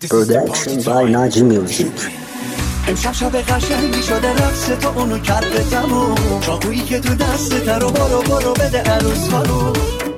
Production by Naji Music. امشب شب قشنگی شده رقص تو اونو کرده تموم چاقویی که تو دستت رو برو بده عروس خانوم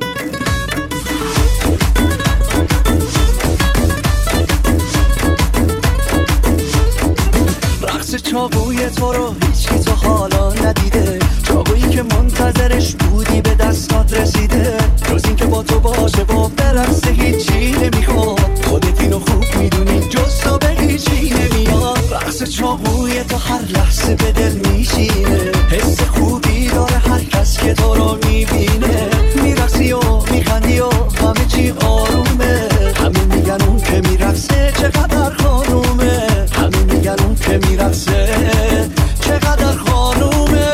رقص چاقوی تو رو هیچکی تو حالا ندیده چاقویی که منتظرش بودی به دستات رسیده جز این که با تو باشه با برقصه هیچی نمیخواد خودت اینو خوب میدونی جز تو به هیچی نمیاد رقص چاقوی تو هر لحظه به دل میشینه حس خوبی داره هر کس که تو رو میبینه میرقصی و میخندی و همه چی آرومه همه میگن اون که میرقصه چقدر خانومه همه میگن اون که میرقصه چقدر خانومه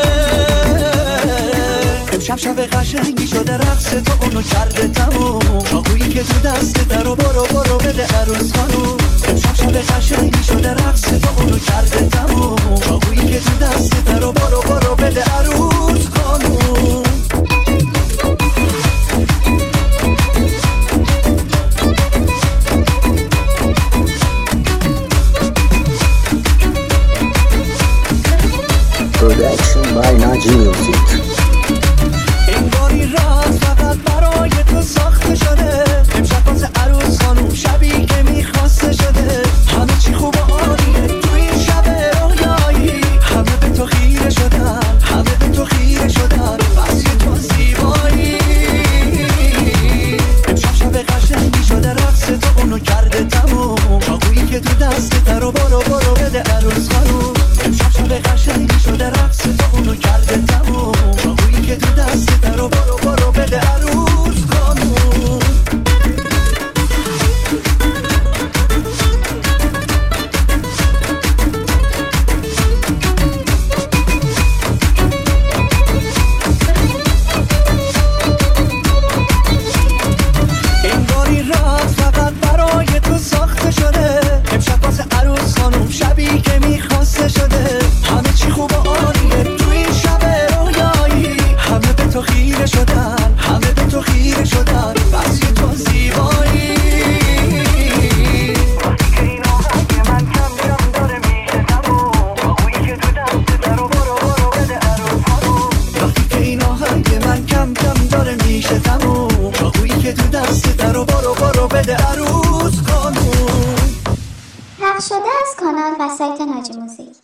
امشب شب قشنگی شده رقص تو اونو کرده تموم چاقویی که تو دستت رو برو بده عروس خانوم امشب شب قشنگی شده رقص تو اونو کرده تموم چاقویی که تو دستت رو برو بده عروس خانوم Production by Naji Music. انگاری راز فقط برای تو ساخته شده امشب واسه عروس خانوم شبی که میخواسته شده همه چی خوب و عالیه تو این شب رویایی همه به تو خیره شدن همه به تو خیره شدن بس که تو زیبایی امشب شب قشنگی شده رقص تو اونو کرده تموم چاقویی که تو دستت رو برو بده عروس خانوم امشب شب قشنگی شده رقص تو اونو کرده تموم چاقویی که تو دستت رو برو بده عروس خانوم انگاری راز فقط برای تو ساخته شده امشب واسه عروس خانوم شبی که میخواسته شده همه چی خوب و عالیه تو این شب رویایی همه به تو خیره شدن همه به تو خیره شدن بس که تو زیبایی وقتی که این آهنگ من کم داره میشه تموم چاقویی که تو دستت رو برو بده عروس خانوم پخش شده از کانال و سایت ناجی موزیک.